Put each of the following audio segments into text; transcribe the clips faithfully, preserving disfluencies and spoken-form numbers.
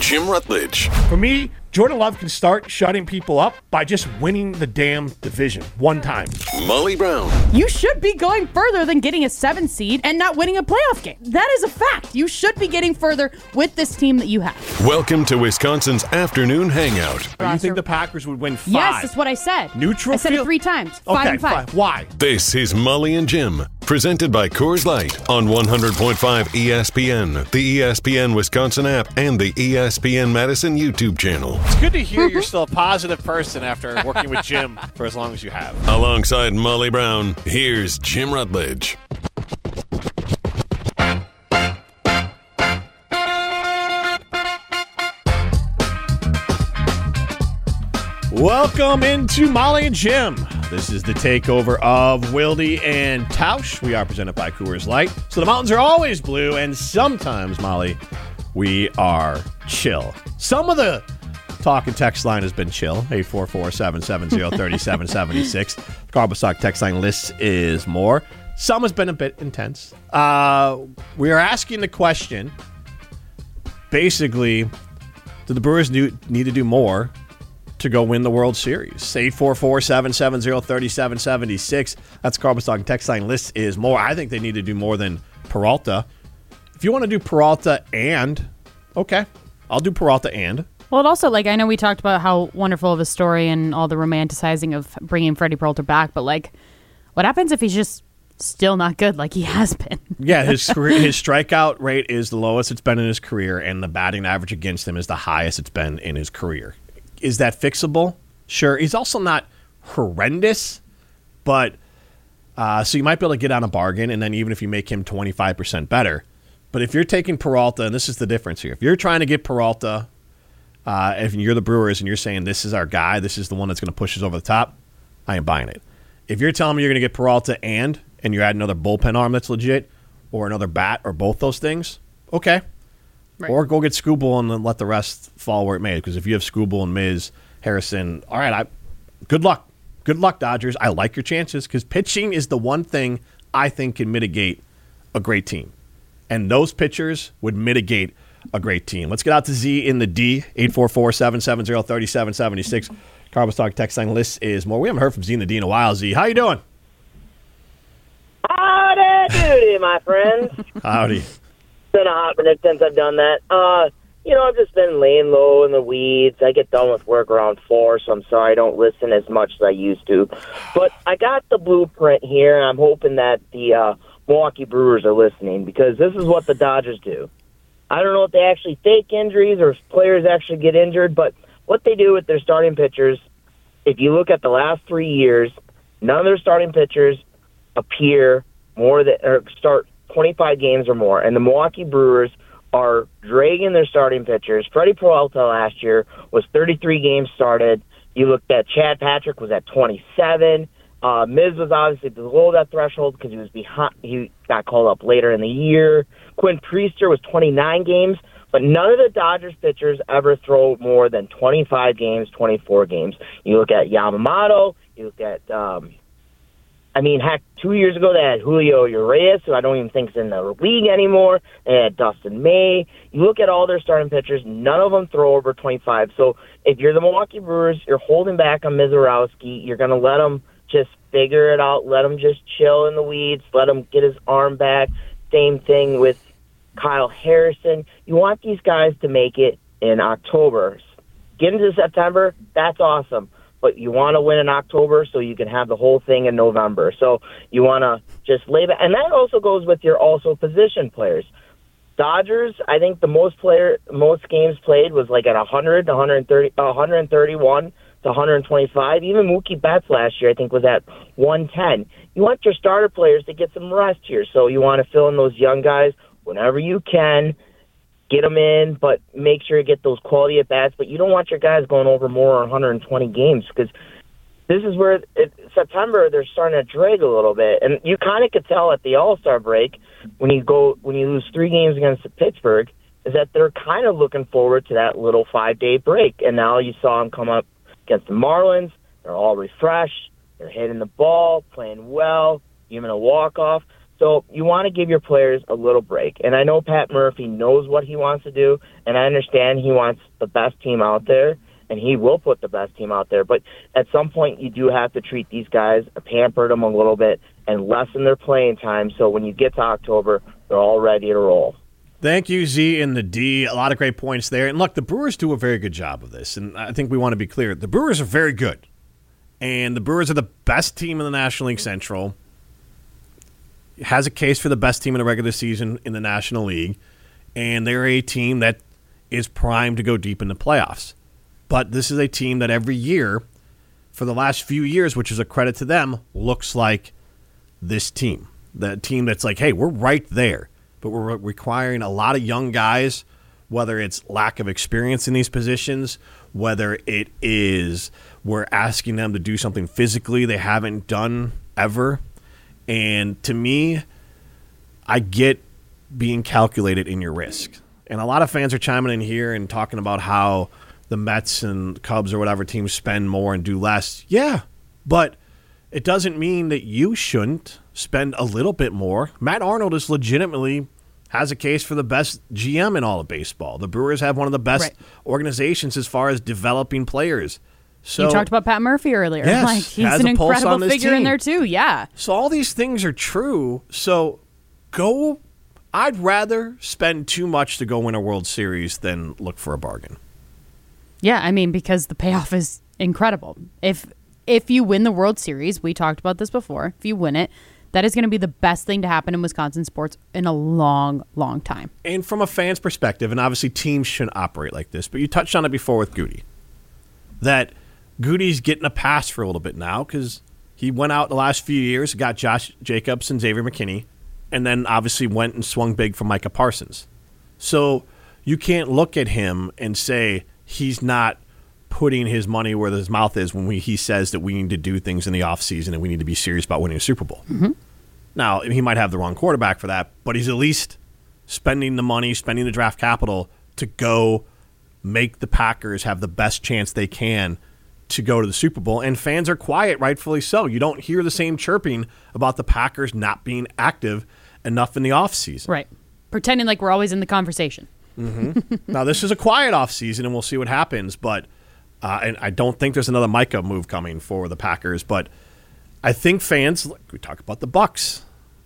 Jim Rutledge. For me, Jordan Love can start shutting people up by just winning the damn division one time. Molly Brown. You should be going further than getting a seven seed and not winning a playoff game. That is a fact. You should be getting further with this team that you have. Welcome to Wisconsin's afternoon hangout. You think the Packers would win five? Yes, that's what I said. Neutral I said field? it three times. Five Okay, and five. five. Why? This is Molly and Jim, presented by Coors Light on one hundred point five E S P N, the E S P N Wisconsin app, and the E S P N Madison YouTube channel. It's good to hear you're still a positive person after working with Jim for as long as you have. Alongside Molly Brown, here's Jim Rutledge. Welcome into Molly and Jim. This is the takeover of Wilde and Tausch. We are presented by Coors Light. So the mountains are always blue, and sometimes, Molly, we are chill. Some of the talk and text line has been chill. eight four four, seven seven zero, three seven seven six. The Carbostock text line list is more. Some has been a bit intense. Uh, we are asking the question, basically, do the Brewers do, need to do more to go win the World Series? eight four four, seven seven zero, three seven seven six. That's Carbostock text line list is more. I think they need to do more than Peralta. If you want to do Peralta and, okay, I'll do Peralta and. Well, it also, like, I know we talked about how wonderful of a story and all the romanticizing of bringing Freddie Peralta back, but, like, what happens if he's just still not good like he has been? Yeah, his career, his strikeout rate is the lowest it's been in his career, and the batting average against him is the highest it's been in his career. Is that fixable? Sure. He's also not horrendous, but uh, so you might be able to get on a bargain, and then even if you make him twenty-five percent better. But if you're taking Peralta, and this is the difference here, if you're trying to get Peralta, uh, if you're the Brewers and you're saying this is our guy, this is the one that's going to push us over the top, I am buying it. If you're telling me you're going to get Peralta and, and you add another bullpen arm that's legit, or another bat, or both those things, okay. Right. Or go get Skubal and then let the rest fall where it may. Because if you have Skubal and Miz, Harrison, all right, I, good luck. Good luck, Dodgers. I like your chances because pitching is the one thing I think can mitigate a great team. And those pitchers would mitigate a great team. Let's get out to Z in the D, eight four four, seven seven zero, three seven seven six. Carbostock text line list is more. We haven't heard from Z in the D in a while, Z. How you doing? Howdy doody, my friends. Howdy. It's been a hot minute since I've done that. Uh, you know, I've just been laying low in the weeds. I get done with work around four, so I'm sorry I don't listen as much as I used to. But I got the blueprint here, and I'm hoping that the uh, Milwaukee Brewers are listening because this is what the Dodgers do. I don't know if they actually fake injuries or if players actually get injured, but what they do with their starting pitchers, if you look at the last three years, none of their starting pitchers appear more than or start twenty-five games or more, and the Milwaukee Brewers are dragging their starting pitchers. Freddie Peralta last year was thirty-three games started. You looked at Chad Patrick was at twenty-seven. Uh, Miz was obviously below that threshold because he was behind. He got called up later in the year. Quinn Priester was twenty-nine games, but none of the Dodgers pitchers ever throw more than twenty-five games, twenty-four games. You look at Yamamoto. You look at um, I mean, heck, two years ago they had Julio Urias, who I don't even think is in the league anymore. They had Dustin May. You look at all their starting pitchers, none of them throw over twenty-five. So if you're the Milwaukee Brewers, you're holding back on Mizorowski. You're going to let him just figure it out. Let him just chill in the weeds. Let him get his arm back. Same thing with Kyle Harrison. You want these guys to make it in October. Get into September, that's awesome. But you want to win in October so you can have the whole thing in November. So you want to just lay back. And that also goes with your also position players. Dodgers, I think the most player, most games played was like at one hundred, one thirty, one thirty-one to one twenty-five. Even Mookie Betts last year, I think, was at one ten. You want your starter players to get some rest here. So you want to fill in those young guys whenever you can. Get them in, but make sure you get those quality at-bats. But you don't want your guys going over more than one hundred twenty games because this is where it, September they're starting to drag a little bit. And you kind of could tell at the All-Star break when you go when you lose three games against Pittsburgh is that they're kind of looking forward to that little five-day break. And now you saw them come up against the Marlins. They're all refreshed. They're hitting the ball, playing well, even a walk-off. So you want to give your players a little break. And I know Pat Murphy knows what he wants to do, and I understand he wants the best team out there, and he will put the best team out there. But at some point, you do have to treat these guys, pamper them a little bit, and lessen their playing time so when you get to October, they're all ready to roll. Thank you, Z and the D. A lot of great points there. And look, the Brewers do a very good job of this, and I think we want to be clear. The Brewers are very good, and the Brewers are the best team in the National League Central. Has a case for the best team in the regular season in the National League, and they're a team that is primed to go deep in the playoffs. But this is a team that every year, for the last few years, which is a credit to them, looks like this team. The team that's like, hey, we're right there, but we're requiring a lot of young guys, whether it's lack of experience in these positions, whether it is we're asking them to do something physically they haven't done ever. And to me, I get being calculated in your risk. And a lot of fans are chiming in here and talking about how the Mets and Cubs or whatever teams spend more and do less. Yeah, but it doesn't mean that you shouldn't spend a little bit more. Matt Arnold is legitimately has a case for the best G M in all of baseball. The Brewers have one of the best right. organizations as far as developing players. So, you talked about Pat Murphy earlier. Yes, like he's an incredible figure team. in there too. Yeah. So all these things are true. So go. I'd rather spend too much to go win a World Series than look for a bargain. Yeah, I mean, because the payoff is incredible. If if you win the World Series, we talked about this before. If you win it, that is going to be the best thing to happen in Wisconsin sports in a long, long time. And from a fan's perspective, and obviously teams shouldn't operate like this, but you touched on it before with Goody, that Goody's getting a pass for a little bit now because he went out the last few years, got Josh Jacobs and Xavier McKinney, and then obviously went and swung big for Micah Parsons. So you can't look at him and say he's not putting his money where his mouth is when we, he says that we need to do things in the offseason and we need to be serious about winning a Super Bowl. Mm-hmm. Now, he might have the wrong quarterback for that, but he's at least spending the money, spending the draft capital to go make the Packers have the best chance they can to go to the Super Bowl, and fans are quiet, rightfully so. You don't hear the same chirping about the Packers not being active enough in the offseason. Right. Pretending like we're always in the conversation. Mm-hmm. Now, this is a quiet offseason, and we'll see what happens, but uh, and I don't think there's another Micah move coming for the Packers, but I think fans, like we talk about the Bucks,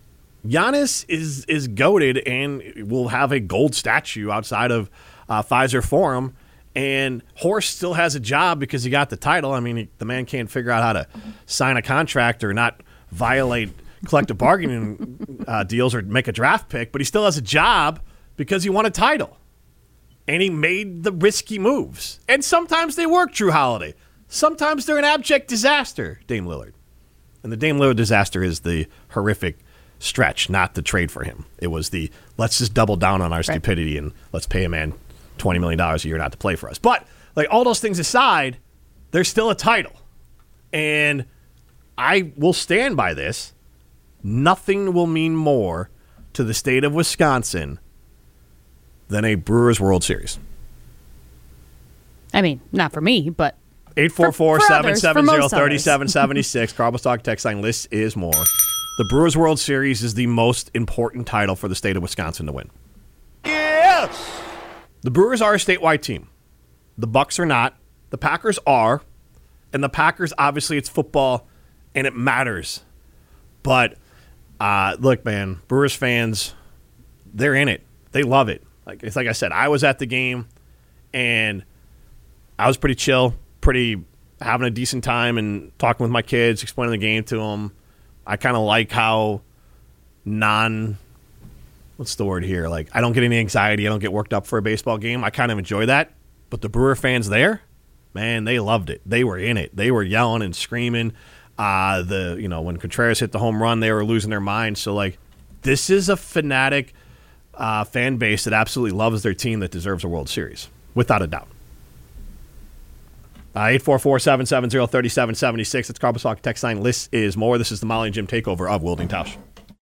Giannis is, is goated and will have a gold statue outside of uh, Pfizer Forum. And Horst still has a job because he got the title. I mean, he, the man can't figure out how to sign a contract or not violate collective bargaining uh, deals or make a draft pick, but he still has a job because he won a title. And he made the risky moves. And sometimes they work, Drew Holiday. Sometimes they're an abject disaster, Dame Lillard. And the Dame Lillard disaster is the horrific stretch, not the trade for him. It was the let's just double down on our right. stupidity and let's pay a man twenty million dollars a year not to play for us. But like all those things aside, there's still a title. And I will stand by this. Nothing will mean more to the state of Wisconsin than a Brewers World Series. I mean, not for me, but eight four four, seven seven zero, three seven seven six. Carl Stock text line list is more. The Brewers World Series is the most important title for the state of Wisconsin to win. Yes! The Brewers are a statewide team. The Bucks are not. The Packers are. And the Packers, obviously, it's football, and it matters. But, uh, look, man, Brewers fans, they're in it. They love it. Like it's like I said, I was at the game, and I was pretty chill, pretty having a decent time and talking with my kids, explaining the game to them. I kind of like how non – what's the word here? Like, I don't get any anxiety. I don't get worked up for a baseball game. I kind of enjoy that. But the Brewer fans there, man, they loved it. They were in it. They were yelling and screaming. Uh, the you know when Contreras hit the home run, they were losing their minds. So, like, this is a fanatic uh, fan base that absolutely loves their team that deserves a World Series, without a doubt. Uh, eight four four, seven seven zero, three seven seven six. It's Carl Stock text line. List is more. This is the Molly and Jim takeover of Wielding Tausch.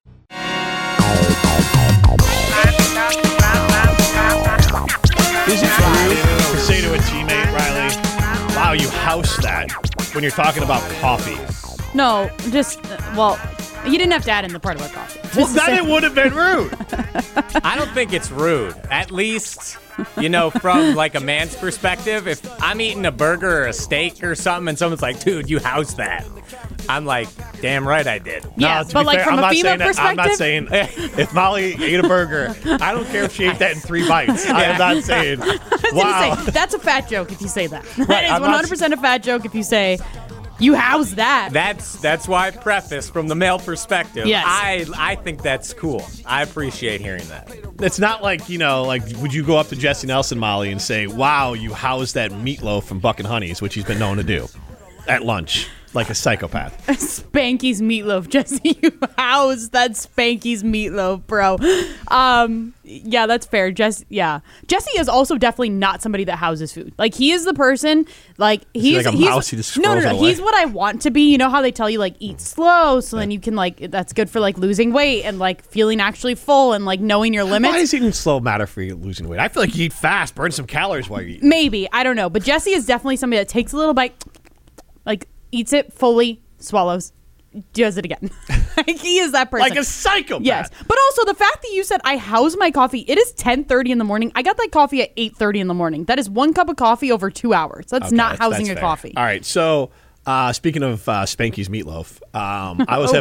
Is it true to say to a teammate, Riley, wow, you house that when you're talking about coffee? No, just, uh, well, You didn't have to add in the part about coffee. Well, then it would have been rude. I don't think it's rude. At least, you know, from like a man's perspective, if I'm eating a burger or a steak or something and someone's like, dude, you house that. I'm like, damn right I did. Yeah, to but be like fair, from I'm a not female saying that- I'm not perspective? saying if Molly ate a burger, I don't care if she ate that in three bites. I am not saying, I was wow. gonna say, that's a fat joke if you say that. That Right, is I'm not- one hundred percent a fat joke if you say, you house that. That's that's why I preface from the male perspective. Yes. I I think that's cool. I appreciate hearing that. It's not like, you know, like, would you go up to Jesse Nelson, Molly, and say, wow, you housed that meatloaf from Buck and Honey's, which he's been known to do at lunch, like a psychopath. Spanky's meatloaf, Jesse. You house that Spanky's meatloaf, bro. Um, yeah, that's fair. Jesse, yeah, Jesse is also definitely not somebody that houses food. Like he is the person. Like he's like a he's, mouse? He just no, no, squirrels no. it away? He's what I want to be. You know how they tell you like eat slow, so then you can like that's good for like losing weight and like feeling actually full and like knowing your limits. Why does eating slow matter for you losing weight? I feel like you eat fast, burn some calories while you eat. Maybe I don't know, but Jesse is definitely somebody that takes a little bite, like eats it fully, swallows, does it again. Like he is that person. Like a psychopath. Yes, but also the fact that you said I house my coffee. It is ten thirty in the morning. I got that coffee at eight thirty in the morning. That is one cup of coffee over two hours. That's Okay, not that's- housing that's a fair. coffee. All right, so uh, speaking of uh, Spanky's meatloaf, um, I was at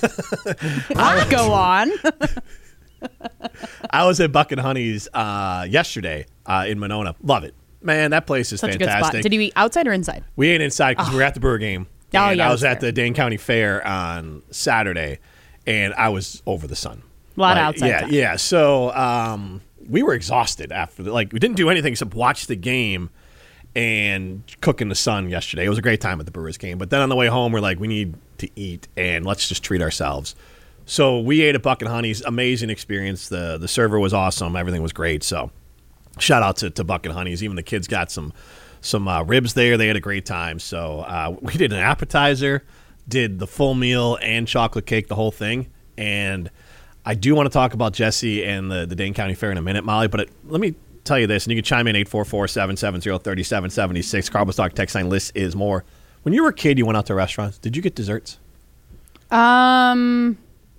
Go on. I was at Buck and Honey's uh, yesterday uh, in Monona. Love it, man. That place is Such a good fantastic. spot. Did you eat outside or inside? We ate inside because we were at the Brewer game. Oh, and yeah, I was that's at fair. the Dane County Fair on Saturday, and I was over the sun. A lot of Like, outside Yeah, time. yeah. So um, we were exhausted after. The, like we didn't do anything except watch the game and cook in the sun yesterday. It was a great time at the Brewers game. But then on the way home, we're like, we need to eat and let's just treat ourselves. So we ate at Buck and Honey's. Amazing experience. The the server was awesome. Everything was great. So shout out to, to Buck and Honey's. Even the kids got some some uh, ribs there. They had a great time. So uh, we did an appetizer, did the full meal and chocolate cake, the whole thing. And I do want to talk about Jesse and the, the Dane County Fair in a minute, Molly. But it, let me tell you this, and you can chime in eight four four, seven seven zero, three seven seven six. Carbo Stock text line list is more. When you were a kid, you went out to restaurants. Did you get desserts? Um,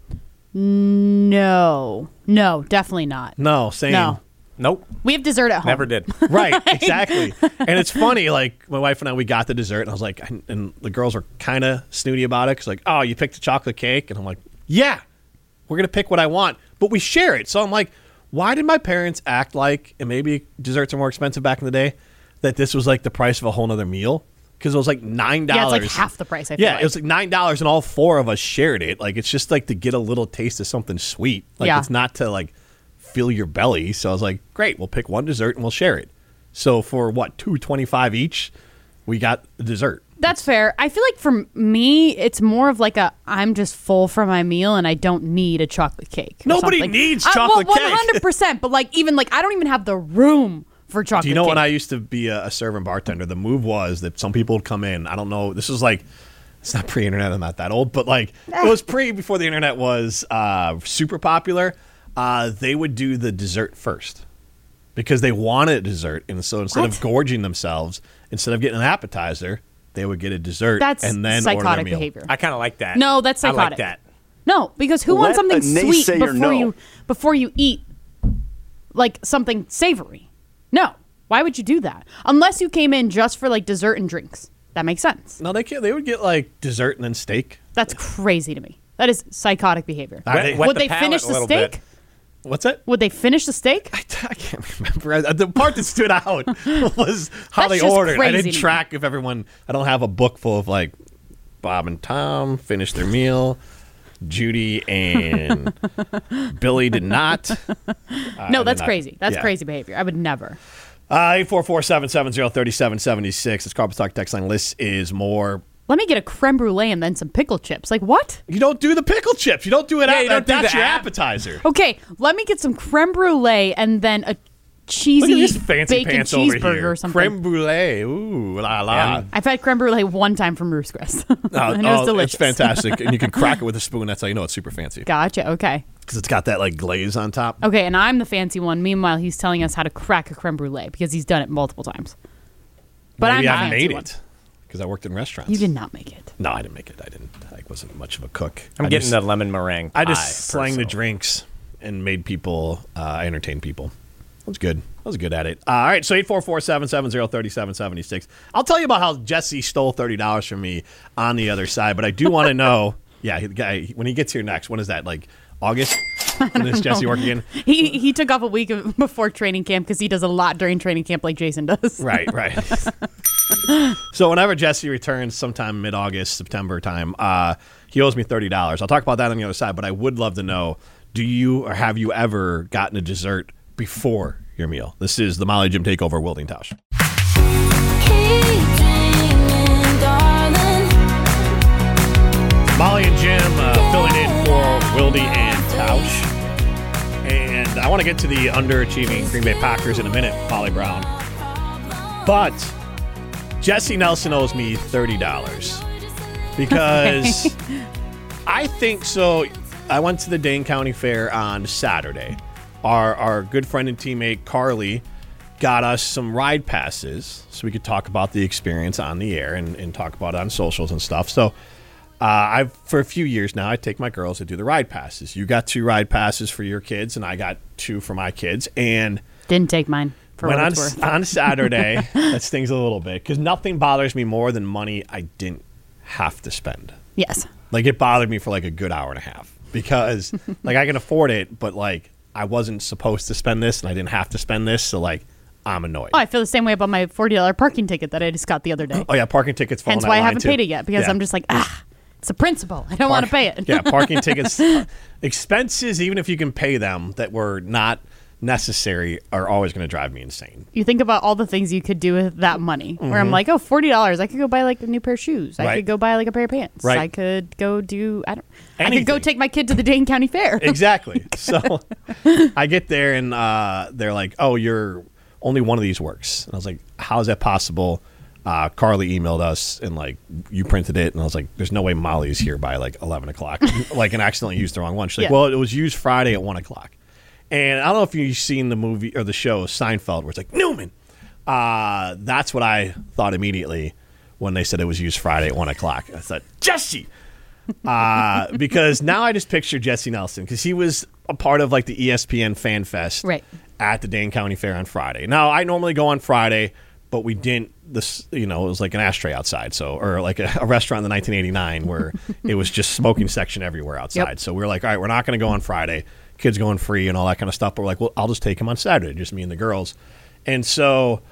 no, no, definitely not. No, same. No, Nope. we have dessert at home. Never did. Right, exactly. And it's funny, like, my wife and I, we got the dessert, and I was like, and, and the girls were kind of snooty about it, because, like, oh, you picked a chocolate cake? And I'm like, yeah, we're going to pick what I want, but we share it. So I'm like, why did my parents act like, and maybe desserts are more expensive back in the day, that this was, like, the price of a whole nother meal? Because it was, like, nine dollars. Yeah, it's like half the price, I feel Yeah, like. it was, like, nine dollars, and all four of us shared it. Like, it's just, like, to get a little taste of something sweet. Like, Yeah. it's not to, like, fill your belly. So I was like, great, we'll pick one dessert and we'll share it. So for what, two twenty-five each, we got the dessert. That's fair. I feel like for me, it's more of like a I'm just full for my meal and I don't need a chocolate cake. or Nobody something. needs Uh, chocolate well, cake. one hundred percent. But like even like I don't even have the room for chocolate Do you know cake. when I used to be a, a server and bartender, the move was that some people would come in. I don't know. This was like, it's not pre-internet. I'm not that old, but like it was pre before the internet was uh, super popular. Uh, they would do the dessert first because they wanted dessert. And so instead What? of gorging themselves, instead of getting an appetizer, they would get a dessert That's and then order their psychotic meal. behavior. I kind of like that. No, that's I like psychotic. that. No, because who Let wants something a sweet naysayer before know. you before you eat like something savory? No. Why would you do that? Unless you came in just for like dessert and drinks. That makes sense. No, they can't. They would get like dessert and then steak. That's crazy to me. That is psychotic behavior. Wet- Wet Would the they palate finish a the little steak? bit. What's that? Would they finish the steak? I, I can't remember. I- The part that stood out was how That's they just ordered. I crazy didn't to me. track if everyone. I don't have a book full of like Bob and Tom finished their meal. Judy and Billy did not. Uh, No, I that's did not. crazy. That's Yeah. crazy behavior. I would never. Uh, eight four four, seven seven zero, three seven seven six. It's Carpet Talk text line. List is more. Let me get a creme brulee and then some pickle chips. Like what? You don't do the pickle chips. You don't do it. Yeah, out, you don't do that's the your app- appetizer. Okay, let me get some creme brulee and then a Look cheesy at this fancy bacon pants over cheeseburger here. or something. Creme brulee. Ooh, la la. Yeah. I've had creme brulee one time from Ruth's Chris. Oh, and it was oh, delicious. It's fantastic, and you can crack it with a spoon. That's how you know it's super fancy Gotcha. Okay. because it's got that like glaze on top. Okay, and I'm the fancy one. Meanwhile, he's telling us how to crack a creme brulee because he's done it multiple times. But Maybe I'm the I've fancy made one. it. because I worked in restaurants. You did not make it. No, I didn't make it. I didn't. I wasn't much of a cook. I'm I getting just, the lemon meringue. I pie, just slang the personally. drinks and made people. Uh, I entertained people. I was good. I was good at it. Uh, all right, so eight four four, seven seven zero, three seven seven six. I'll tell you about how Jesse stole thirty dollars from me on the other side, but I do want to know, yeah, the guy, when he gets here next, when is that, like August? When is Jesse working again? He he took off a week of- before training camp because he does a lot during training camp like Jason does. Right, right. So whenever Jesse returns sometime mid-August, September time, uh, he owes me thirty dollars. I'll talk about that on the other side, but I would love to know, do you or have you ever gotten a dessert before your meal? This is the Molly Jim Takeover, Wilding Tausch. Molly and Jim uh, filling in for Wildy and Tausch. And I want to get to the underachieving Green Bay Packers in a minute, Molly Brown. But Jesse Nelson owes me thirty dollars because I think so. I went to the Dane County Fair on Saturday. Our our good friend and teammate Carly got us some ride passes so we could talk about the experience on the air and, and talk about it on socials and stuff. So uh, I've for a few years now, I take my girls to do the ride passes. You got two ride passes for your kids, and I got two for my kids. And Didn't take mine for when what on, it's worth. on Saturday, that stings a little bit because nothing bothers me more than money I didn't have to spend. Yes. Like, it bothered me for like a good hour and a half because like I can afford it, but like I wasn't supposed to spend this and I didn't have to spend this. So like I'm annoyed. Oh, I feel the same way about my forty dollars parking ticket that I just got the other day. Oh yeah, parking tickets. fall in Hence that why I line, haven't too. paid it yet because Yeah. I'm just like, ah, it's a principle. I don't want to pay it. Yeah, parking tickets, expenses, even if you can pay them that were not necessary, are always going to drive me insane. You think about all the things you could do with that money. Where I'm like, oh, forty dollars. I could go buy like a new pair of shoes. I Right. could go buy like a pair of pants. Right. I could go do. I don't. I could go Anything. take my kid to the Dane County Fair. Exactly. So I get there and uh, they're like, "Oh, you're only one of these works." And I was like, "How is that possible?" Uh, Carly emailed us and like, "You printed it," and I was like, "There's no way Molly's here by like eleven o'clock." Like, and accidentally used the wrong one. She's like, Yeah. "Well, it was used Friday at one o'clock." And I don't know if you've seen the movie or the show Seinfeld, where it's like Newman. Uh, that's what I thought immediately when they said it was used Friday at one o'clock. I thought, Jesse. Uh, because now I just picture Jesse Nelson because he was a part of like the E S P N Fan Fest Right. at the Dane County Fair on Friday. Now I normally go on Friday, but we didn't. This, you know, it was like an ashtray outside, so or like a, a restaurant in the nineteen eighty-nine where it was just smoking section everywhere outside. Yep. So we were like, all right, we're not going to go on Friday. Kids going free and all that kind of stuff. But we're like, well, I'll just take him on Saturday, just me and the girls. And so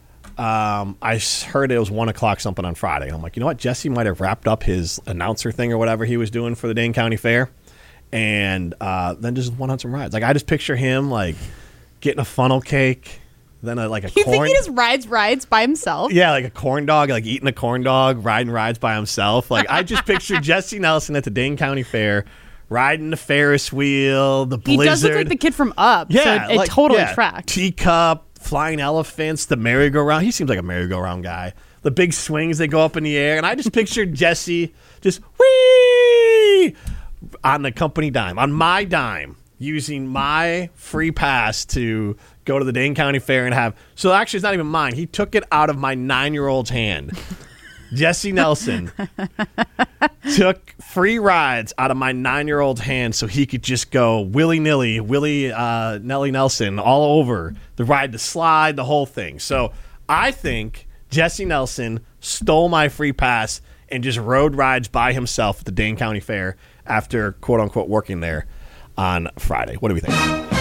um, I s- heard it was one o'clock something on Friday. And I'm like, you know what? Jesse might have wrapped up his announcer thing or whatever he was doing for the Dane County Fair, and uh, then just went on some rides. Like I just picture him like getting a funnel cake, then a, like a You corn. think he just rides rides by himself? Yeah, like a corn dog, like eating a corn dog, riding rides by himself. Like I just picture Jesse Nelson at the Dane County Fair, riding the Ferris wheel, the He blizzard. does look like the kid from Up. yeah, so it, it like, totally yeah, tracks. Teacup, flying elephants, the merry-go-round. He seems like a merry-go-round guy. The big swings that go up in the air, and I just pictured Jesse just whee on the company dime, on my dime, using my free pass to go to the Dane County Fair and have. So actually, it's not even mine. He took it out of my nine-year-old's hand. Jesse Nelson took free rides out of my nine-year-old's hand so he could just go willy-nilly, Willie uh, Nelly Nelson all over the ride, the slide, the whole thing. So I think Jesse Nelson stole my free pass and just rode rides by himself at the Dane County Fair after, quote-unquote, working there on Friday. What do we think?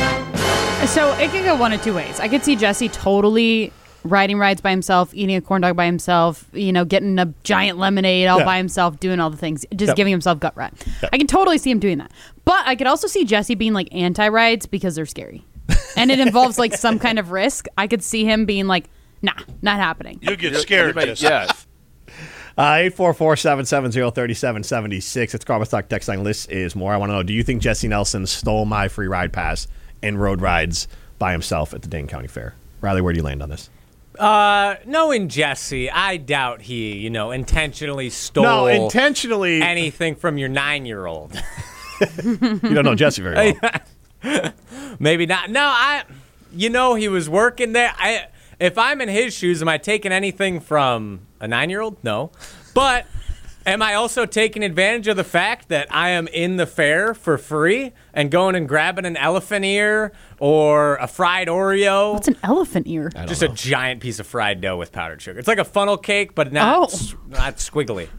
So it could go one of two ways. I could see Jesse totally riding rides by himself, eating a corn dog by himself, you know, getting a giant lemonade all Yeah. by himself, doing all the things, just Yep. giving himself gut rot. Yep. I can totally see him doing that. But I could also see Jesse being like anti-rides because they're scary. And it involves like some kind of risk. I could see him being like, nah, not happening. You get scared. Everybody- Jesse. yeah. Uh, eight four four, seven seven zero, three seven seven six. It's Carl Talk Text line. List is more. I want to know, do you think Jesse Nelson stole my free ride pass and rode rides by himself at the Dane County Fair? Riley, where do you land on this? Uh, knowing Jesse, I doubt he, you know, intentionally stole No, intentionally. anything from your nine-year-old. You don't know Jesse very well. Maybe not. No, I, you know, he was working there. I, if I'm in his shoes, am I taking anything from a nine-year-old? No. But am I also taking advantage of the fact that I am in the fair for free and going and grabbing an elephant ear or a fried Oreo? What's an elephant ear? Just know. a giant piece of fried dough with powdered sugar. It's like a funnel cake, but not, Oh. not squiggly.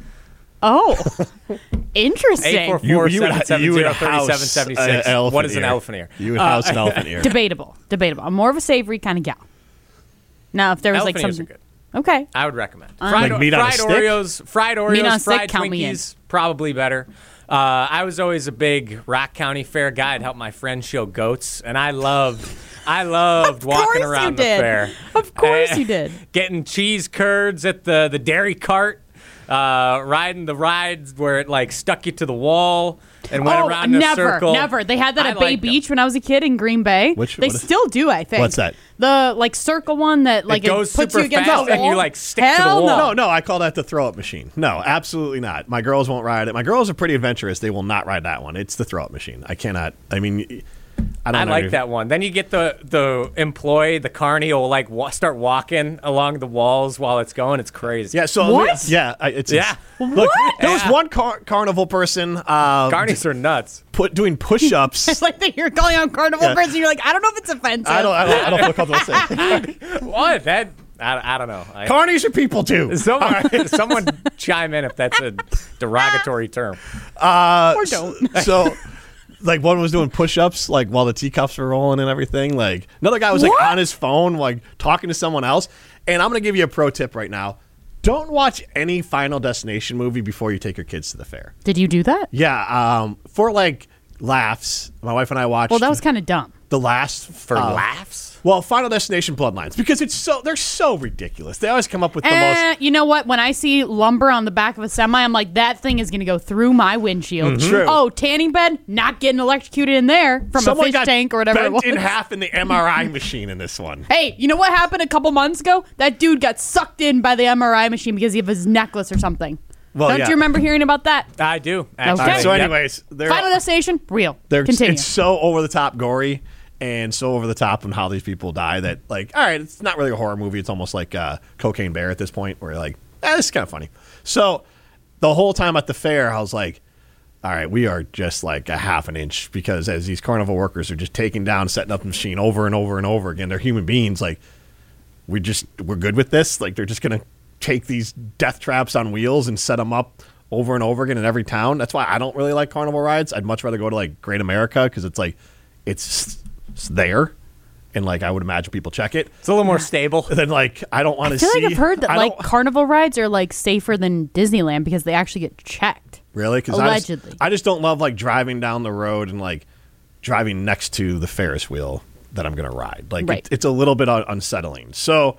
Oh, interesting. eight four four, seven seven zero, three seven seven six. What is an elephant ear? You would house uh, an elephant ear. Debatable. Debatable. I'm more of a savory kind of gal. Now, if there was elephant like ears something. Are good. Okay. I would recommend. Um, Fried, like meat on a fried stick? Oreos, fried Oreos, Meat on a stick, fried count me in. Twinkies, probably better. Uh, I was always a big Rock County Fair guy. I'd help my friends show goats, and I loved, I loved walking around the did. fair. Of course And you did. Getting cheese curds at the the dairy cart. Uh, riding the rides where it like stuck you to the wall and went oh, around in never, a circle. never. They had that I at Bay liked them. Beach when I was a kid in Green Bay. Which- they what is- still do, I think. What's that? The like circle one that like It goes puts super you against fast the and wall. you, like, stick to the Hell wall. No. No, no, I call that the throw-up machine. No, absolutely not. My girls won't ride it. My girls are pretty adventurous. They will not ride that one. It's the throw-up machine. I cannot. I mean, I don't I know. like that one. Then you get the the employee, the carny will like wa- start walking along the walls while it's going. It's crazy. Yeah. So What? yeah, I- it's Yeah. it's- Look, there was Yeah. one car- carnival person uh, Carnies are nuts. put doing push-ups. It's like that you're calling out carnival Yeah. person. You're like, I don't know if it's offensive. I don't. I don't, I don't feel comfortable saying. What? That I, I don't know. I, Carnies are people too. someone, someone chime in if that's a derogatory term. Uh, Or don't. So, like, one was doing push-ups, like, while the teacups were rolling and everything. Like, another guy was, like, What? on his phone, like, talking to someone else. And I'm going to give you a pro tip right now. Don't watch any Final Destination movie before you take your kids to the fair. Did you do that? Yeah, um, for, like, laughs, my wife and I watched Well, that was kind of dumb. the last... For uh, laughs? Well, Final Destination Bloodlines, because it's so they're so ridiculous. They always come up with the Eh, most... you know what? When I see lumber on the back of a semi, I'm like, that thing is going to go through my windshield. True. Oh, tanning bed? Not getting electrocuted in there from Someone a fish got tank or whatever it bent was. in half in the M R I machine in this one. Hey, you know what happened a couple months ago? That dude got sucked in by the M R I machine because of his necklace or something. Well, Don't yeah. you remember hearing about that? I do. Actually. Okay. All right, so Yep. anyways, they're... Final Destination? Real. They're, Continue. It's so over the top gory and so over the top on how these people die that, like, all right, it's not really a horror movie. It's almost like uh, Cocaine Bear at this point where, like, eh, this is kind of funny. So the whole time at the fair, I was like, all right, we are just like a half an inch because as these carnival workers are just taking down, setting up the machine over and over and over again, they're human beings. Like, we just, we're good with this. Like, they're just going to take these death traps on wheels and set them up over and over again in every town. That's why I don't really like carnival rides. I'd much rather go to, like, Great America because it's like, it's, it's there. And, like, I would imagine people check it. It's a little more stable. Then, like, I don't want to I feel see. like I've heard that I like don't- carnival rides are like safer than Disneyland because they actually get checked. Really? Because Allegedly. I just, I just don't love, like, driving down the road and, like, driving next to the Ferris wheel that I'm going to ride. Like, Right. it, it's a little bit un- unsettling. So,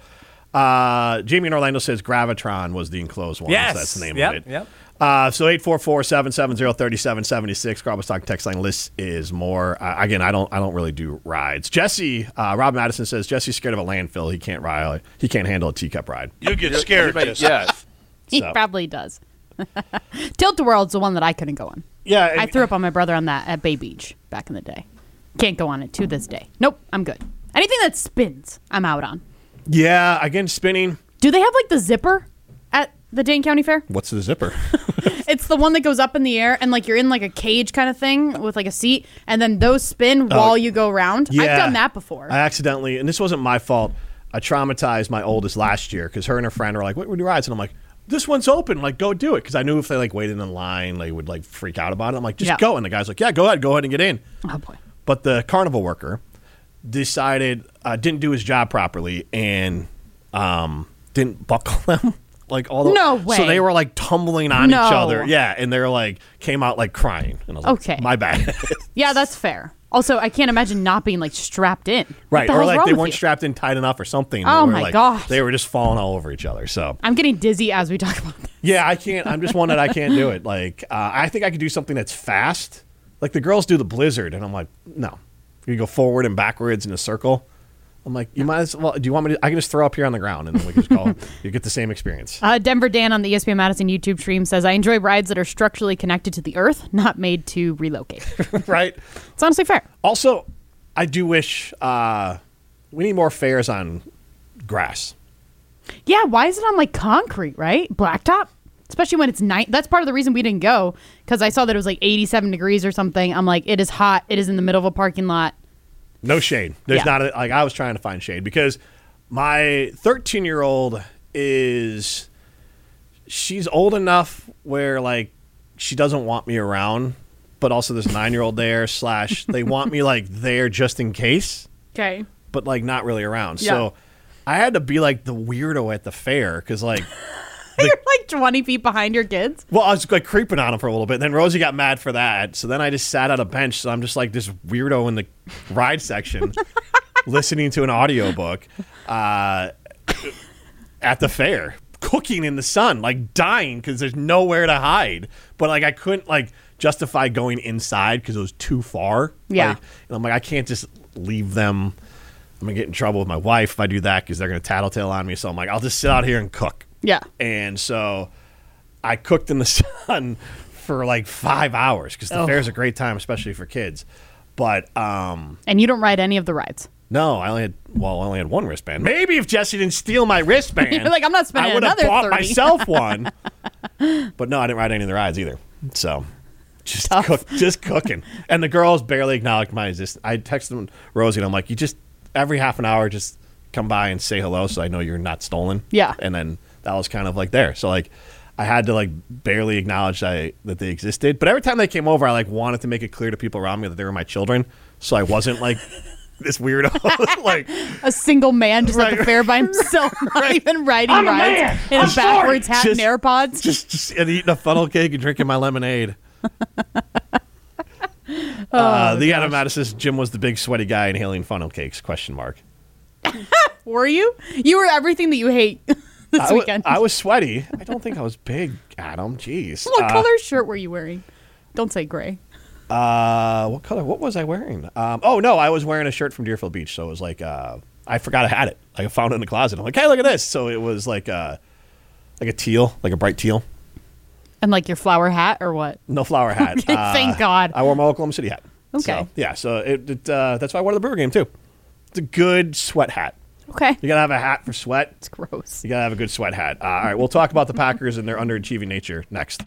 uh, Jamie in Orlando says Gravitron was the enclosed one. Yes. So that's the name Yep, of it. yep. Uh, so eight four four, seven seven zero, three seven seven six. Carl Talk text line list is more. Uh, again, I don't I don't really do rides. Jesse, uh, Rob Madison says Jesse's scared of a landfill. He can't ride. He can't handle a teacup ride. You get scared. Everybody- Jesse. yeah. He So. probably does. Tilt-A-Whirl's the one that I couldn't go on. Yeah, I and- threw up on my brother on that at Bay Beach back in the day. Can't go on it to this day. Nope, I'm good. Anything that spins, I'm out on. yeah. Again, spinning. Do they have like the zipper at the Dane County Fair? What's the zipper? It's the one that goes up in the air and like you're in like a cage kind of thing with like a seat, and then those spin while you go around. I've Yeah. done that before. I accidentally, and this wasn't my fault. I traumatized my oldest last year because her and her friend were like, "What would you rides?" And I'm like, "This one's open. Like, go do it." Because I knew if they like waited in line, they would like freak out about it. I'm like, "Just Yeah. go." And the guy's like, "Yeah, go ahead, go ahead and get in." oh boy. But the carnival worker decided uh, didn't do his job properly and um, didn't buckle them. Like all the No way. So they were like tumbling on No. each other. Yeah, and they're like came out like crying. And I was Okay. like, my bad. Yeah, that's fair. Also, I can't imagine not being like strapped in. What Right, the or hell's like wrong they with weren't you? strapped in tight enough or something. Oh Or, my like, gosh. They were just falling all over each other. So I'm getting dizzy as we talk about this. yeah, I can't. I'm just one that I can't do it. Like uh, I think I could do something that's fast. Like the girls do the blizzard, and I'm like, no, you go forward and backwards in a circle. I'm like, you might as well. Do you want me to? I can just throw up here on the ground, and then we can just call. You get the same experience. Uh, Denver Dan on the E S P N Madison YouTube stream says, I enjoy rides that are structurally connected to the earth, not made to relocate. Right. It's honestly fair. Also, I do wish uh, we need more fairs on grass. Yeah, why is it on like concrete, right? Blacktop? Especially when it's night. That's part of the reason we didn't go, because I saw that it was like eighty-seven degrees or something. I'm like, it is hot. It is in the middle of a parking lot. No shade. There's Yeah. not a, like I was trying to find shade because my thirteen-year-old is she's old enough where like she doesn't want me around, but also there's a nine-year-old there slash they want me like there just in case, Okay. but like not really around. Yeah. So I had to be like the weirdo at the fair because like. You're like twenty feet behind your kids. Well, I was like creeping on him for a little bit. And then Rosie got mad for that. So then I just sat on a bench. So I'm just like this weirdo in the ride section listening to an audiobook uh, at the fair, cooking in the sun, like dying because there's nowhere to hide. But like I couldn't like justify going inside because it was too far. Yeah. Like, and I'm like, I can't just leave them. I'm going to get in trouble with my wife if I do that because they're going to tattletale on me. So I'm like, I'll just sit out here and cook. Yeah. And so I cooked in the sun for like five hours because the Oh. fair's a great time, especially for kids. But um, And you don't ride any of the rides. no, I only had well, I only had one wristband. Maybe if Jesse didn't steal my wristband, You're like, I'm not spending I would have another bought thirty. myself one. But no, I didn't ride any of the rides either. So just cook, just cooking. And the girls barely acknowledged my existence. I texted them, Rosie, and I'm like, you just every half an hour just come by and say hello, so I know you're not stolen. Yeah. And then that was kind of like there. So like I had to like barely acknowledge that, I, that they existed. But every time they came over, I like wanted to make it clear to people around me that they were my children. So I wasn't like this weirdo. like A single man just at Right, the fair by himself, not even riding rides in a backwards hat Just- and AirPods. just, just and eating a funnel cake and drinking my lemonade. uh, the Adam Madison says Jim was the big sweaty guy inhaling funnel cakes? Question mark. Were you? You were everything that you hate this I, w- weekend. I was sweaty. I don't think I was big, Adam. Jeez. What Uh, color shirt were you wearing? Don't say gray. Uh, what color? What was I wearing? Um, oh no, I was wearing a shirt from Deerfield Beach. So it was like uh, I forgot I had it. Like I found it in the closet. I'm like, hey, look at this. So it was like uh, like a teal, like a bright teal. And like your flower hat or what? No flower hat. Okay, thank God. I wore my Oklahoma City hat. Okay. So, yeah. So it, it uh, that's why I wore the Brewer game too. It's a good sweat hat. Okay. You gotta have a hat for sweat. It's gross. You gotta have a good sweat hat. Uh, all right, we'll talk about the Packers and their underachieving nature next.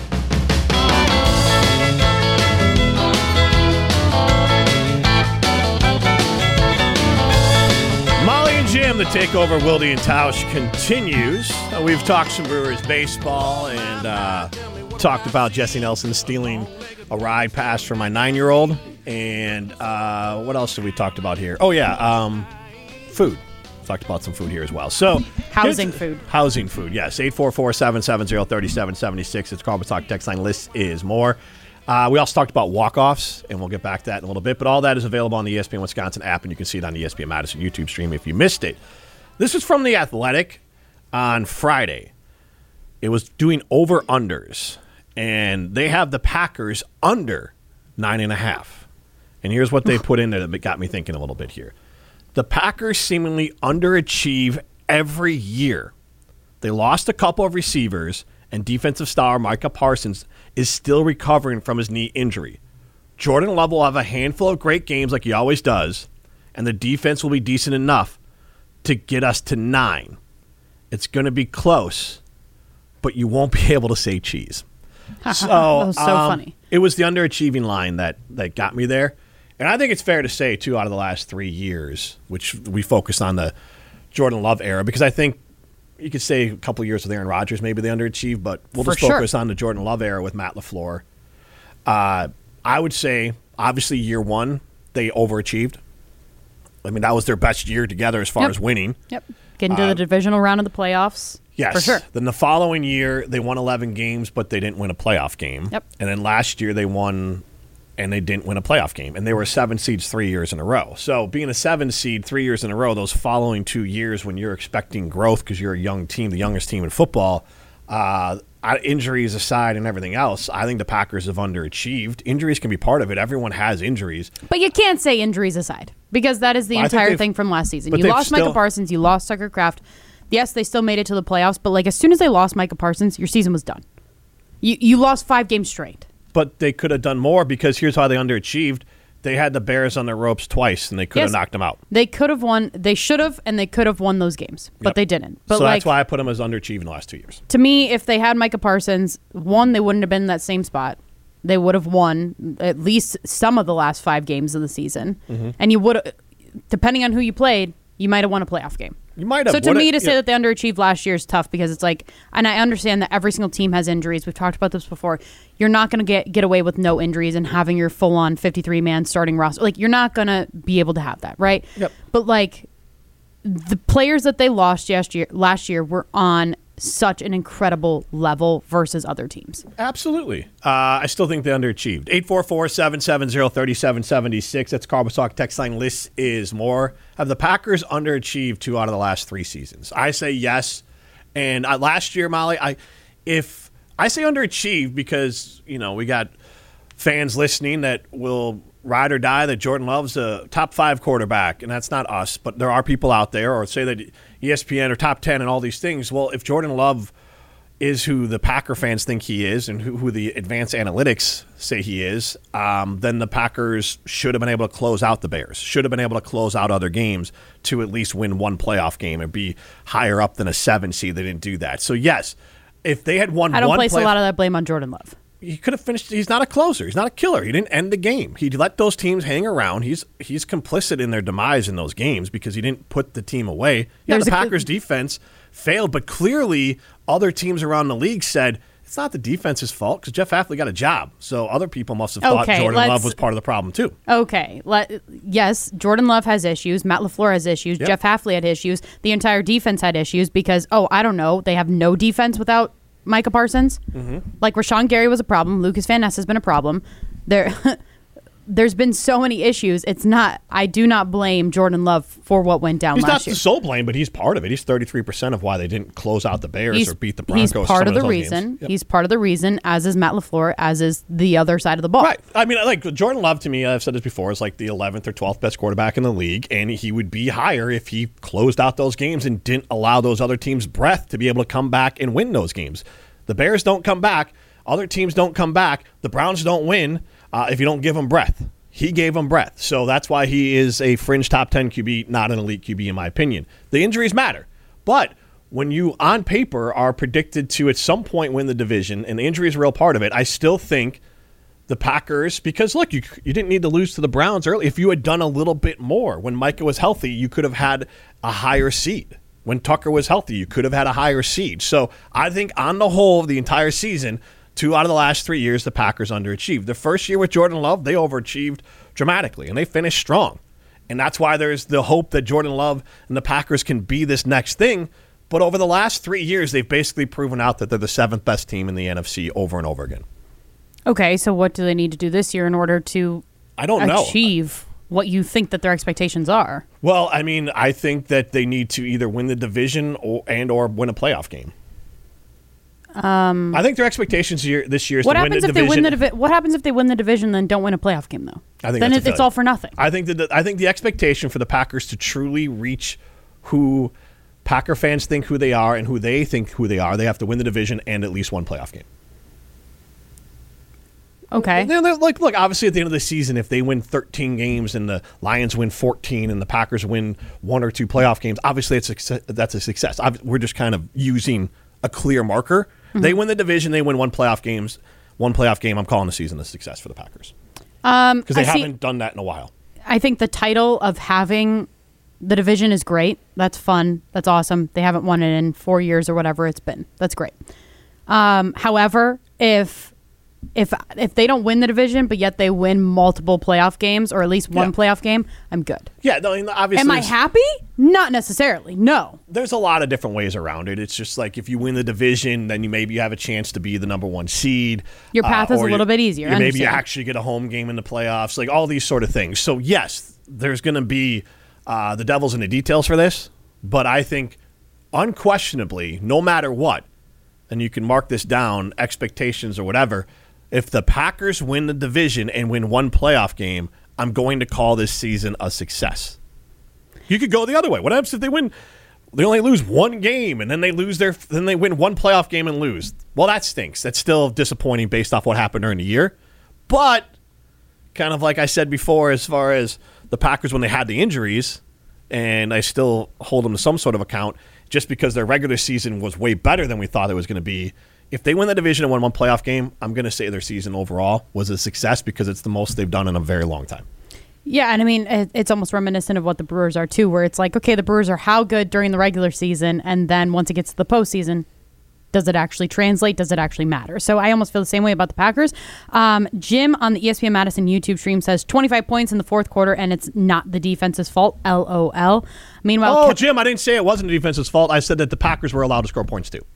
Molly and Jim, the takeover, Wildy and Tausch continues. Uh, we've talked some Brewers baseball and uh, talked about Jesse Nelson stealing a ride pass from my nine-year-old. And uh, what else have we talked about here? Oh, yeah, um, food. Talked about some food here as well. So Housing here's- food. Housing food, yes. eight four four, seven seven zero, three seven seven six. It's Carl Talk text line. List is more. Uh, we also talked about walk-offs, and we'll get back to that in a little bit. But all that is available on the E S P N Wisconsin app, and you can see it on the E S P N Madison YouTube stream if you missed it. This is from The Athletic on Friday. It was doing over-unders, and they have the Packers under nine and a half. And here's what they put in there that got me thinking a little bit here. The Packers seemingly underachieve every year. They lost a couple of receivers, and defensive star Micah Parsons is still recovering from his knee injury. Jordan Love will have a handful of great games like he always does, and the defense will be decent enough to get us to nine. It's going to be close, but you won't be able to say cheese. So, That was so um, funny. It was the underachieving line that, that got me there. And I think it's fair to say, too, out of the last three years, which we focused on the Jordan Love era, because I think you could say a couple of years with Aaron Rodgers, maybe they underachieved, but we'll For just sure. focus on the Jordan Love era with Matt LaFleur. Uh, I would say, obviously, year one, they overachieved. I mean, that was their best year together as far Yep. as winning. Yep. Get into the divisional round of the playoffs. Yes. For sure. Then the following year, they won eleven games, but they didn't win a playoff game. Yep. And then last year, they won, and they didn't win a playoff game. And they were seven seeds three years in a row. So being a seven seed three years in a row, those following two years when you're expecting growth because you're a young team, the youngest team in football, uh, injuries aside and everything else, I think the Packers have underachieved. Injuries can be part of it. Everyone has injuries. But you can't say injuries aside because that is the Well, I think entire they've- thing from last season. but You they've lost Micah still- Parsons. You lost Tucker Kraft. Yes, they still made it to the playoffs, but like as soon as they lost Micah Parsons, your season was done. You you lost five games straight. But they could have done more because here's how they underachieved. they had the Bears on their ropes twice, and they could have Yes. knocked them out. They could have won. They should have, and they could have won those games, but Yep. they didn't. But so like, that's why I put them as underachieving the last two years. to me, if they had Micah Parsons, one, they wouldn't have been in that same spot. They would have won at least some of the last five games of the season, Mm-hmm. and you would, depending on who you played, you might have won a playoff game. You might have. So to What me, it- to say yeah. that they underachieved last year is tough because it's like, and I understand that every single team has injuries. We've talked about this before. You're not going to get get away with no injuries and having your full on fifty-three man starting roster. Like you're not going to be able to have that, right? Yep. But like the players that they lost last year, last year were on such an incredible level versus other teams. Absolutely. Uh, I still think they underachieved. eight four four, seven seven zero, three seven seven six. That's Carbastalk text line. List is more. Have the Packers underachieved two out of the last three seasons? I say yes. And uh, last year, Molly, I if I say underachieved because, you know, we got fans listening that will ride or die that Jordan Love's a top five quarterback, and that's not us, but there are people out there, or say that E S P N or top ten and all these things. Well, if Jordan Love is who the Packer fans think he is and who, who the advanced analytics say he is, um, then the Packers should have been able to close out the Bears, should have been able to close out other games to at least win one playoff game and be higher up than a seven seed. They didn't do that. So, yes, if they had won I don't one place playoff- a lot of that blame on Jordan Love. he could have finished. He's not a closer. He's not a killer. He didn't end the game. He let those teams hang around. He's he's complicit in their demise in those games because he didn't put the team away. Yeah, There's the a good- Packers' defense failed, but clearly other teams around the league said it's not the defense's fault because Jeff Hafley got a job. So other people must have thought Okay, Jordan let's- Love was part of the problem too. Okay. Let, yes, Jordan Love has issues. Matt LaFleur has issues. Yep. Jeff Hafley had issues. The entire defense had issues because, oh, I don't know, they have no defense without Micah Parsons. Mm-hmm. Like Rashawn Gary was a problem. Lucas Van Ness has been a problem. There, there's been so many issues. It's not. I do not blame Jordan Love for what went down He's not last the year. sole blame, but he's part of it. He's thirty-three percent of why they didn't close out the Bears He's, or beat the Broncos. he's part some of the those reason. games. Yep. He's part of the reason. As is Matt LaFleur. As is the other side of the ball. Right. I mean, like Jordan Love to me, I've said this before, is like the eleventh or twelfth best quarterback in the league, and he would be higher if he closed out those games and didn't allow those other teams breath to be able to come back and win those games. The Bears don't come back. Other teams don't come back. The Browns don't win uh, if you don't give them breath. He gave them breath. So that's why he is a fringe top ten Q B, not an elite Q B in my opinion. The injuries matter. But when you, on paper, are predicted to at some point win the division, and the injury is a real part of it, I still think the Packers, because look, you you didn't need to lose to the Browns early. If you had done a little bit more when Micah was healthy, you could have had a higher seed. When Tucker was healthy, you could have had a higher seed. So I think on the whole of the entire season, two out of the last three years, the Packers underachieved. The first year with Jordan Love, they overachieved dramatically, and they finished strong. And that's why there's the hope that Jordan Love and the Packers can be this next thing. But over the last three years, they've basically proven out that they're the seventh best team in the N F C over and over again. Okay, so what do they need to do this year in order to I don't know. achieve what you think that their expectations are? Well, I mean, I think that they need to either win the division or and or win a playoff game. Um, I think their expectations year, this year is What to win happens the if division. they win the divi- What happens if they win the division and then don't win a playoff game though? I think then that's it, a it's failure. all for nothing. I think that the, I think the expectation for the Packers to truly reach who Packer fans think who they are and who they think who they are, they have to win the division and at least one playoff game. Okay. They're, they're like, look, obviously at the end of the season, if they win thirteen games and the Lions win fourteen and the Packers win one or two playoff games, obviously it's a, that's a success. Ob- We're just kind of using a clear marker. Mm-hmm. They win the division, they win one playoff games, one playoff game. I'm calling the season a success for the Packers Um, because they I see- haven't done that in a while. I think the title of having the division is great. That's fun. That's awesome. They haven't won it in four years or whatever it's been. That's great. Um, however, if if if they don't win the division, but yet they win multiple playoff games or at least one Yeah. playoff game, I'm good. Yeah, no, I mean, obviously. Am I there's- happy? Not necessarily. No. There's a lot of different ways around it. It's just like if you win the division, then you maybe have a chance to be the number one seed. Your path is or a little bit easier. You I maybe you understand. actually get a home game in the playoffs, like all these sort of things. So yes, there's going to be uh, the devil's in the details for this, but I think unquestionably, no matter what, and you can mark this down, expectations or whatever, if the Packers win the division and win one playoff game, I'm going to call this season a success. You could go the other way. What happens if they win? They only lose one game, and then they lose their. Then they win one playoff game and lose. Well, that stinks. That's still disappointing based off what happened during the year. But kind of like I said before, as far as the Packers when they had the injuries, and I still hold them to some sort of account, just because their regular season was way better than we thought it was going to be. If they win the division and win one playoff game, I'm going to say their season overall was a success because it's the most they've done in a very long time. Yeah, and I mean, it, it's almost reminiscent of what the Brewers are, too, where it's like, okay, the Brewers are how good during the regular season, and then once it gets to the postseason, does it actually translate? Does it actually matter? So I almost feel the same way about the Packers. Um, Jim on the E S P N Madison YouTube stream says twenty-five points in the fourth quarter, and it's not the defense's fault. L O L. Meanwhile, oh, Ke- Jim, I didn't say it wasn't the defense's fault. I said that the Packers were allowed to score points too.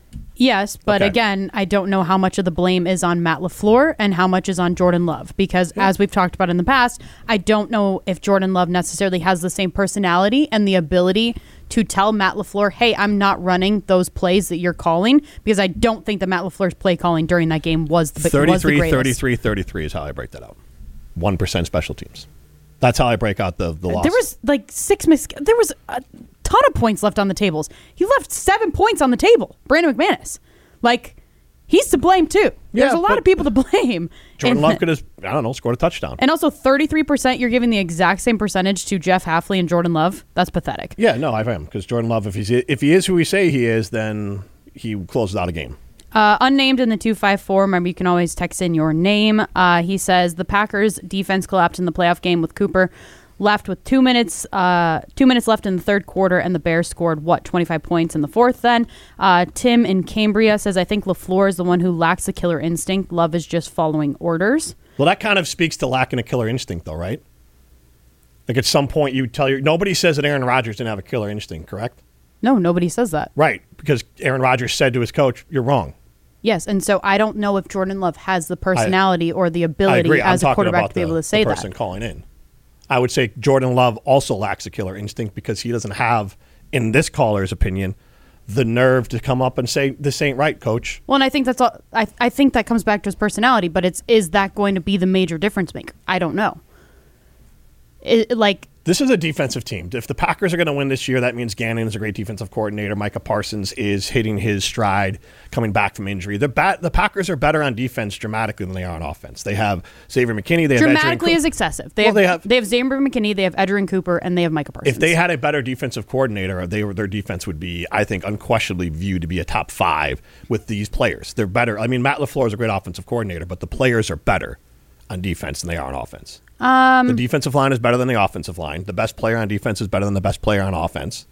Yes, but Okay. again, I don't know how much of the blame is on Matt LaFleur and how much is on Jordan Love, because as we've talked about in the past, I don't know if Jordan Love necessarily has the same personality and the ability to tell Matt LaFleur, hey, I'm not running those plays that you're calling, because I don't think that Matt LaFleur's play calling during that game was the, was the thirty-three, greatest. thirty-three, thirty-three is how I break that out. one percent special teams. That's how I break out the, the loss. There was like six mis- there was a ton of points left on the tables. He left seven points on the table. Brandon McManus. Like, he's to blame too. There's Yeah, a lot but of people to blame. Jordan And- Love could have, I don't know, scored a touchdown. And also thirty-three percent, you're giving the exact same percentage to Jeff Hafley and Jordan Love. That's pathetic. Yeah, no, I am, because Jordan Love, if he's if he is who we say he is, then he closes out a game. Uh, unnamed in the two five four. Remember, you can always text in your name. Uh, he says the Packers defense collapsed in the playoff game with Cooper left with two minutes uh, two minutes left in the third quarter, and the Bears scored, what, twenty-five points in the fourth then. Uh, Tim in Cambria says, I think LaFleur is the one who lacks the killer instinct. Love is just following orders. Well, that kind of speaks to lacking a killer instinct, though, right? Like at some point you tell your nobody says that Aaron Rodgers didn't have a killer instinct, correct? No, nobody says that. Right, because Aaron Rodgers said to his coach, "You're wrong." Yes, and so I don't know if Jordan Love has the personality or the ability I agree. I'm as a talking quarterback about to be the, able to say the person that. calling in. I would say Jordan Love also lacks a killer instinct because he doesn't have, in this caller's opinion, the nerve to come up and say, "This ain't right, coach." Well, and I think that's all. I I think that comes back to his personality, but it's is that going to be the major difference maker? I don't know. It, like. This is a defensive team. If the Packers are going to win this year, that means Gannon is a great defensive coordinator. Micah Parsons is hitting his stride, coming back from injury. The bat, the Packers are better on defense dramatically than they are on offense. They have Xavier McKinney. They have Dramatically Edgerrin is excessive. They, Well, have, they have- they have Xavier McKinney, they have Edgerrin Cooper, and they have Micah Parsons. If they had a better defensive coordinator, they were, their defense would be, I think, unquestionably viewed to be a top five with these players. They're better. I mean, Matt LaFleur is a great offensive coordinator, but the players are better on defense than they are on offense. Um, the defensive line is better than the offensive line. The best player on defense is better than the best player on offense.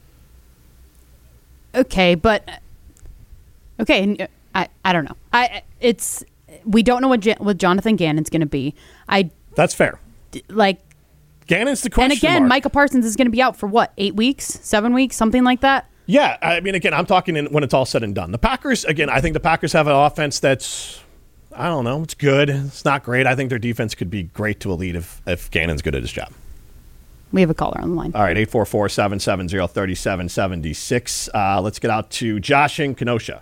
Okay, but okay, and, I I don't know. I it's we don't know what J- what Jonathan Gannon's going to be. I That's fair. like. Gannon's the question And again, mark. Micah Parsons is going to be out for what, eight weeks, seven weeks, something like that. Yeah, I mean, again, I'm talking in, when it's all said and done. The Packers, again, I think the Packers have an offense that's, I don't know, it's good. It's not great. I think their defense could be great to elite if, if Gannon's good at his job. We have a caller on the line. All right, eight four four, seven seven zero, three seven seven six. Uh, let's get out to Josh in Kenosha.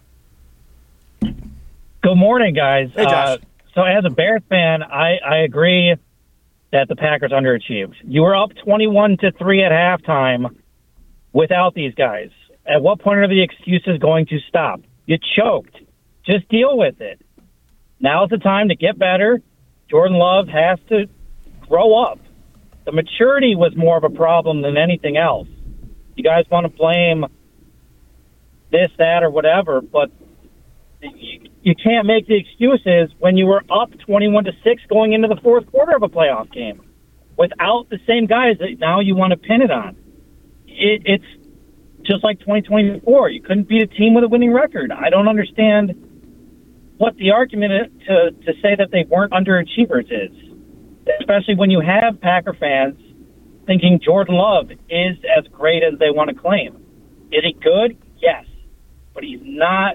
Good morning, guys. Hey, Josh. Uh, so as a Bears fan, I, I agree that the Packers underachieved. You were up twenty-one to three at halftime without these guys. At what point are the excuses going to stop? You choked. Just deal with it. Now's the time to get better. Jordan Love has to grow up. The maturity was more of a problem than anything else. You guys want to blame this, that, or whatever, but you, you can't make the excuses when you were up twenty-one to six going into the fourth quarter of a playoff game without the same guys that now you want to pin it on. It, it's just like twenty twenty-four. You couldn't beat a team with a winning record. I don't understand what the argument is to, to say that they weren't underachievers is, especially when you have Packer fans thinking Jordan Love is as great as they want to claim. Is he good? Yes. But he's not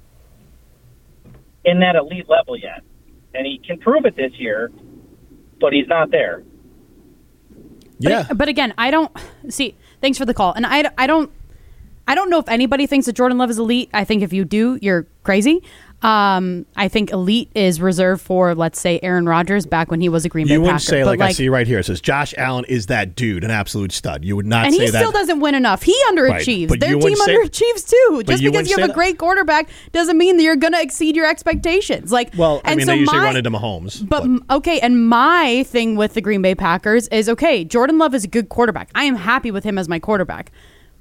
in that elite level yet. And he can prove it this year, but he's not there. Yeah. But, but again, I don't see. Thanks for the call, and I, I don't I don't know if anybody thinks that Jordan Love is elite. I think if you do, you're crazy. Um, I think elite is reserved for, let's say, Aaron Rodgers back when he was a Green Bay You wouldn't Packer. say, But, like, I see right here, it says Josh Allen is that dude, an absolute stud. You would not and say he that. still doesn't win enough. He underachieves. Right, but Their you team wouldn't say- underachieves too. Just you because wouldn't you say have a that- great quarterback doesn't mean that you're going to exceed your expectations. Like, Well, I and mean, so they usually my, run into Mahomes. But, m- okay, and my thing with the Green Bay Packers is, okay, Jordan Love is a good quarterback. I am happy with him as my quarterback.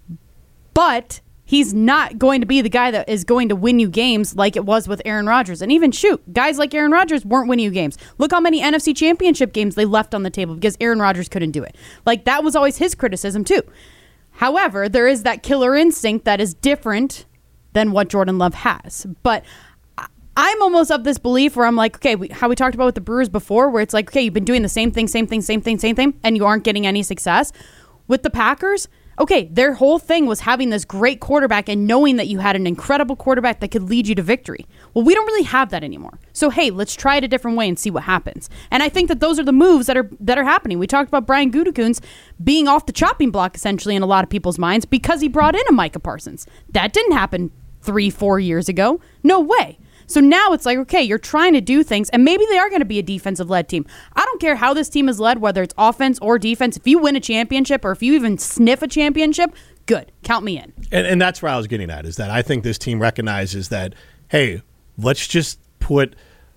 But he's not going to be the guy that is going to win you games like it was with Aaron Rodgers. And even, shoot, guys like Aaron Rodgers weren't winning you games. Look how many N F C Championship games they left on the table because Aaron Rodgers couldn't do it. Like, that was always his criticism, too. However, there is that killer instinct that is different than what Jordan Love has. But I- I'm almost of this belief where I'm like, okay, we, how we talked about with the Brewers before, where it's like, okay, you've been doing the same thing, same thing, same thing, same thing, and you aren't getting any success. With the Packers, okay, their whole thing was having this great quarterback and knowing that you had an incredible quarterback that could lead you to victory. Well, we don't really have that anymore. So, hey, let's try it a different way and see what happens. And I think that those are the moves that are that are happening. We talked about Brian Gutekunst being off the chopping block, essentially, in a lot of people's minds because he brought in a Micah Parsons. That didn't happen three, four years ago. No way. So now it's like, okay, you're trying to do things, and maybe they are going to be a defensive-led team. I don't care how this team is led, whether it's offense or defense. If you win a championship or if you even sniff a championship, good. Count me in. And, and that's where I was getting at, is that I think this team recognizes that, hey, let's just put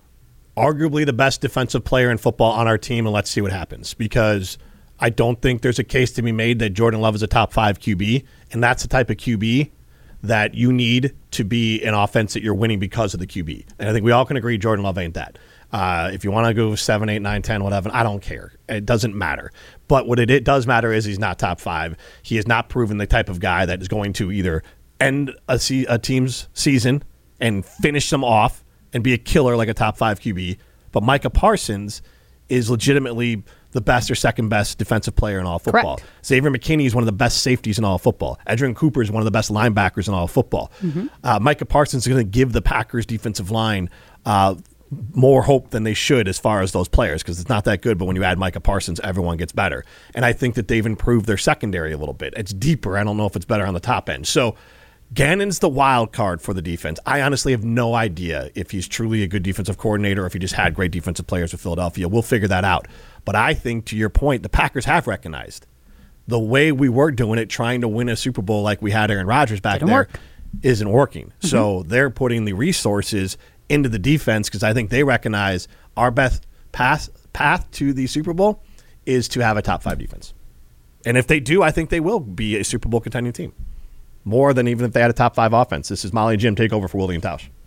arguably the best defensive player in football on our team and let's see what happens. Because I don't think there's a case to be made that Jordan Love is a top five Q B, and that's the type of Q B that you need to be an offense that you're winning because of the Q B. And I think we all can agree Jordan Love ain't that. Uh, if you want to go seven, eight, nine, ten, whatever, I don't care. It doesn't matter. But what it, it does matter is he's not top five. He has not proven the type of guy that is going to either end a, se- a team's season and finish them off and be a killer like a top five Q B. But Micah Parsons is legitimately the best or second best defensive player in all football. Correct. Xavier McKinney is one of the best safeties in all of football. Adrian Cooper is one of the best linebackers in all of football. Mm-hmm. Uh, Micah Parsons is going to give the Packers defensive line uh, more hope than they should as far as those players, because it's not that good, but when you add Micah Parsons, everyone gets better. And I think that they've improved their secondary a little bit. It's deeper. I don't know if it's better on the top end. So Gannon's the wild card for the defense. I honestly have no idea if he's truly a good defensive coordinator or if he just had great defensive players with Philadelphia. We'll figure that out. But I think, to your point, the Packers have recognized the way we were doing it, trying to win a Super Bowl like we had Aaron Rodgers back Didn't there, work. isn't working. Mm-hmm. So they're putting the resources into the defense because I think they recognize our best path, path to the Super Bowl is to have a top five defense. And if they do, I think they will be a Super Bowl contending team. More than even if they had a top five offense. This is Molly and Jim. Take over for Willie and Tausch.